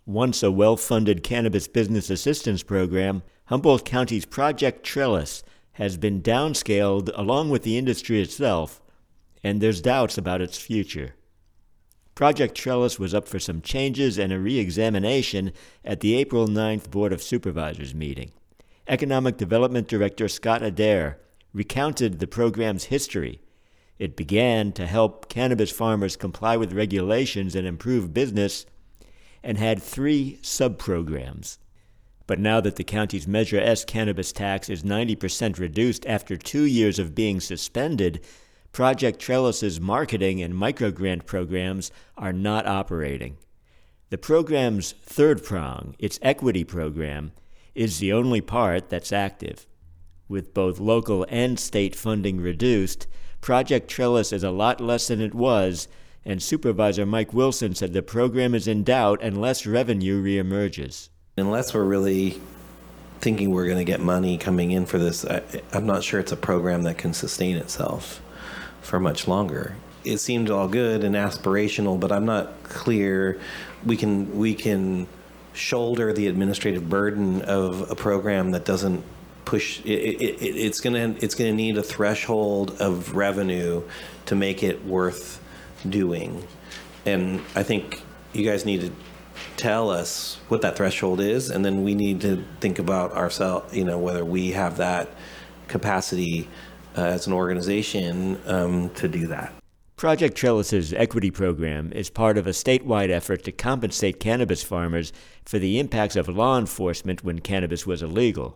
Once a well-funded cannabis business assistance program, Humboldt County's Project Trellis has been downscaled along with the industry itself, and there's doubts about its future. Project Trellis was up for some changes and a re-examination at the April 9th Board of Supervisors meeting. Economic Development Director Scott Adair recounted the program's history. It began to help cannabis farmers comply with regulations and improve business, and had 3 sub-programs. But now that the county's Measure S cannabis tax is 90% reduced after 2 years of being suspended, Project Trellis's marketing and microgrant programs are not operating. The program's third prong, its equity program, is the only part that's active. With both local and state funding reduced, Project Trellis is a lot less than it was, and Supervisor Mike Wilson said the program is in doubt unless revenue reemerges. Unless we're really thinking we're going to get money coming in for this, I'm not sure it's a program that can sustain itself for much longer. It seemed all good and aspirational, but I'm not clear we can shoulder the administrative burden of a program that doesn't push. It's going to need a threshold of revenue to make it worth doing. And I think you guys need to tell us what that threshold is, and then we need to think about ourselves, whether we have that capacity as an organization to do that. Project Trellis's equity program is part of a statewide effort to compensate cannabis farmers for the impacts of law enforcement when cannabis was illegal.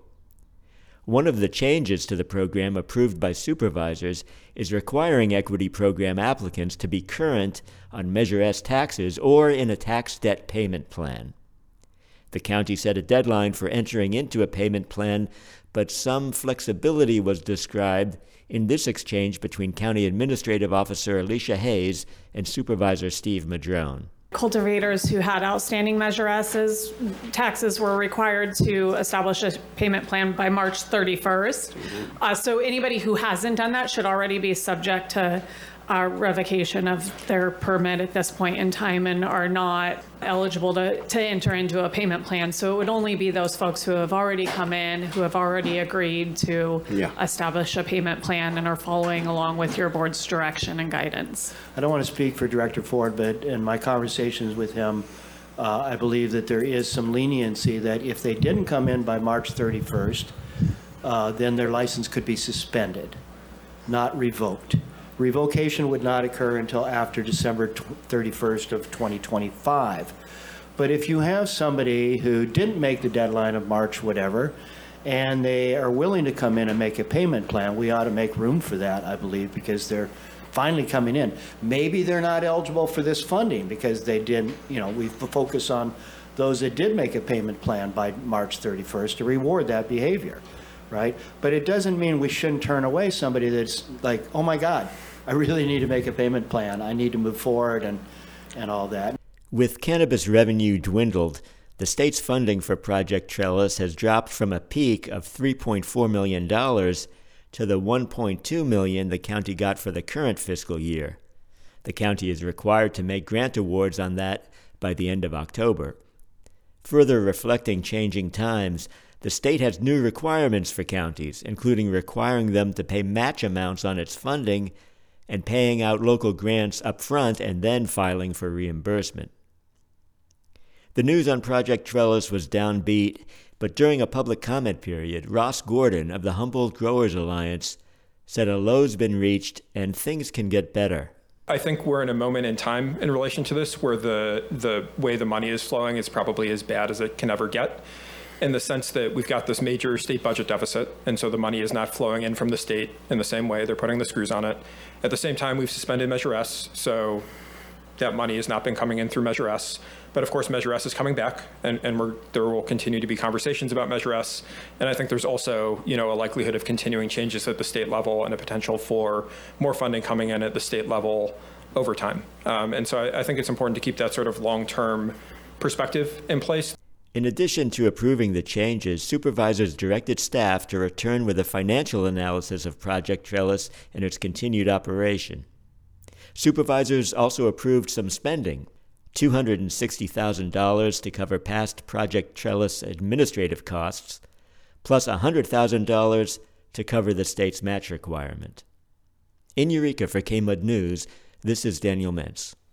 One of the changes to the program approved by supervisors is requiring equity program applicants to be current on Measure S taxes or in a tax debt payment plan. The county set a deadline for entering into a payment plan, but some flexibility was described in this exchange between County Administrative Officer Alicia Hayes and Supervisor Steve Madrone. Cultivators who had outstanding Measure S's taxes were required to establish a payment plan by March 31st. So anybody who hasn't done that should already be subject to revocation of their permit at this point in time and are not eligible to enter into a payment plan. So it would only be those folks who have already come in, who have already agreed to establish a payment plan and are following along with your board's direction and guidance. I don't want to speak for Director Ford, but in my conversations with him, I believe that there is some leniency that if they didn't come in by March 31st, then their license could be suspended, not revoked. Revocation would not occur until after December 31st of 2025. But if you have somebody who didn't make the deadline of March whatever, and they are willing to come in and make a payment plan, we ought to make room for that, I believe, because they're finally coming in. Maybe they're not eligible for this funding because they didn't, we focus on those that did make a payment plan by March 31st to reward that behavior. Right? But it doesn't mean we shouldn't turn away somebody that's like, oh my God, I really need to make a payment plan. I need to move forward and all that. With cannabis revenue dwindled, the state's funding for Project Trellis has dropped from a peak of $3.4 million to the $1.2 million the county got for the current fiscal year. The county is required to make grant awards on that by the end of October. Further reflecting changing times, the state has new requirements for counties, including requiring them to pay match amounts on its funding and paying out local grants up front and then filing for reimbursement. The news on Project Trellis was downbeat, but during a public comment period, Ross Gordon of the Humboldt Growers Alliance said a low's been reached and things can get better. I think we're in a moment in time in relation to this where the way the money is flowing is probably as bad as it can ever get, in the sense that we've got this major state budget deficit, and so the money is not flowing in from the state in the same way. They're putting the screws on it. At the same time, we've suspended Measure S, so that money has not been coming in through Measure S. But of course, Measure S is coming back, and there will continue to be conversations about Measure S. And I think there's also, a likelihood of continuing changes at the state level and a potential for more funding coming in at the state level over time. And so I think it's important to keep that sort of long-term perspective in place. In addition to approving the changes, supervisors directed staff to return with a financial analysis of Project Trellis and its continued operation. Supervisors also approved some spending. $260,000 to cover past Project Trellis administrative costs, plus $100,000 to cover the state's match requirement. In Eureka for KMUD News, this is Daniel Mentz.